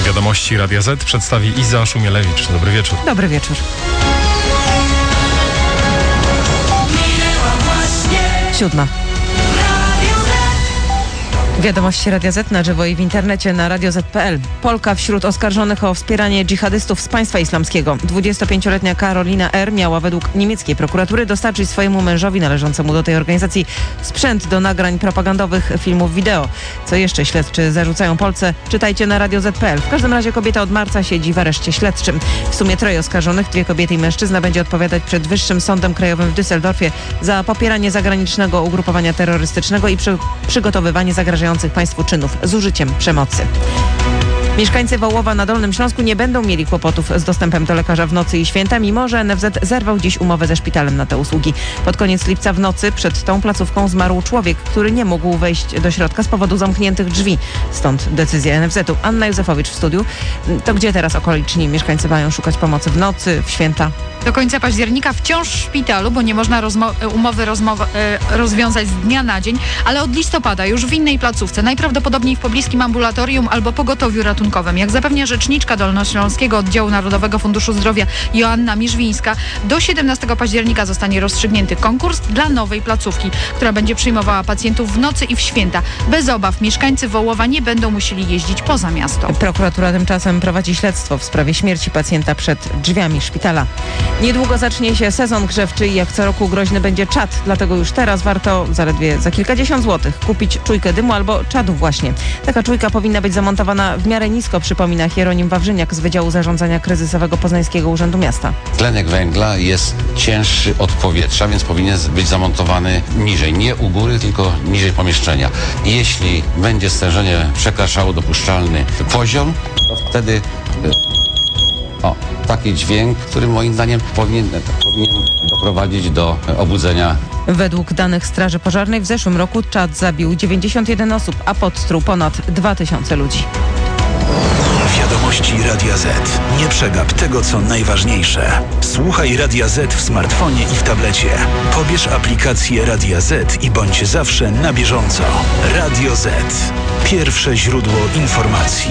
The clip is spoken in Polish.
Wiadomości Radia Z przedstawi Iza Szumielewicz. Dobry wieczór. Dobry wieczór. 7. Wiadomości Radia Z na żywo i w internecie na radioz.pl. Polka wśród oskarżonych o wspieranie dżihadystów z państwa islamskiego. 25-letnia Karolina R. miała według niemieckiej prokuratury dostarczyć swojemu mężowi należącemu do tej organizacji sprzęt do nagrań propagandowych, filmów wideo. Co jeszcze śledczy zarzucają Polce? Czytajcie na radioz.pl. W każdym razie kobieta od marca siedzi w areszcie śledczym. W sumie 3 oskarżonych, 2 kobiety i mężczyzna, będzie odpowiadać przed Wyższym Sądem Krajowym w Düsseldorfie za popieranie zagranicznego ugrupowania terrorystycznego i przygotowywanie zagrażających państwu czynów z użyciem przemocy. Mieszkańcy Wołowa na Dolnym Śląsku nie będą mieli kłopotów z dostępem do lekarza w nocy i święta, mimo że NFZ zerwał dziś umowę ze szpitalem na te usługi. Pod koniec lipca w nocy przed tą placówką zmarł człowiek, który nie mógł wejść do środka z powodu zamkniętych drzwi. Stąd decyzja NFZ-u. Anna Józefowicz w studiu. To gdzie teraz okoliczni mieszkańcy mają szukać pomocy w nocy, w święta? Do końca października wciąż w szpitalu, bo nie można umowy rozwiązać z dnia na dzień, ale od listopada już w innej placówce, najprawdopodobniej w pobliskim ambulatorium albo pogotowiu ratunkowym. Jak zapewnia rzeczniczka Dolnośląskiego Oddziału Narodowego Funduszu Zdrowia Joanna Miżwińska, do 17 października zostanie rozstrzygnięty konkurs dla nowej placówki, która będzie przyjmowała pacjentów w nocy i w święta. Bez obaw mieszkańcy Wołowa nie będą musieli jeździć poza miasto. Prokuratura tymczasem prowadzi śledztwo w sprawie śmierci pacjenta przed drzwiami szpitala. Niedługo zacznie się sezon grzewczy i jak co roku groźny będzie czad, dlatego już teraz warto zaledwie za kilkadziesiąt złotych kupić czujkę dymu albo czadu właśnie. Taka czujka powinna być zamontowana w miarę nisko, przypomina Hieronim Wawrzyniak z Wydziału Zarządzania Kryzysowego Poznańskiego Urzędu Miasta. Tlenek węgla jest cięższy od powietrza, więc powinien być zamontowany niżej, nie u góry, tylko niżej pomieszczenia. I jeśli będzie stężenie przekraczało dopuszczalny poziom, to wtedy taki dźwięk, który moim zdaniem powinien doprowadzić do obudzenia. Według danych Straży Pożarnej w zeszłym roku czad zabił 91 osób, a podstruł ponad 2000 ludzi. Wiadomości Radia Z. Nie przegap tego, co najważniejsze. Słuchaj Radia Z w smartfonie i w tablecie. Pobierz aplikację Radia Z i bądź zawsze na bieżąco. Radio Z. Pierwsze źródło informacji.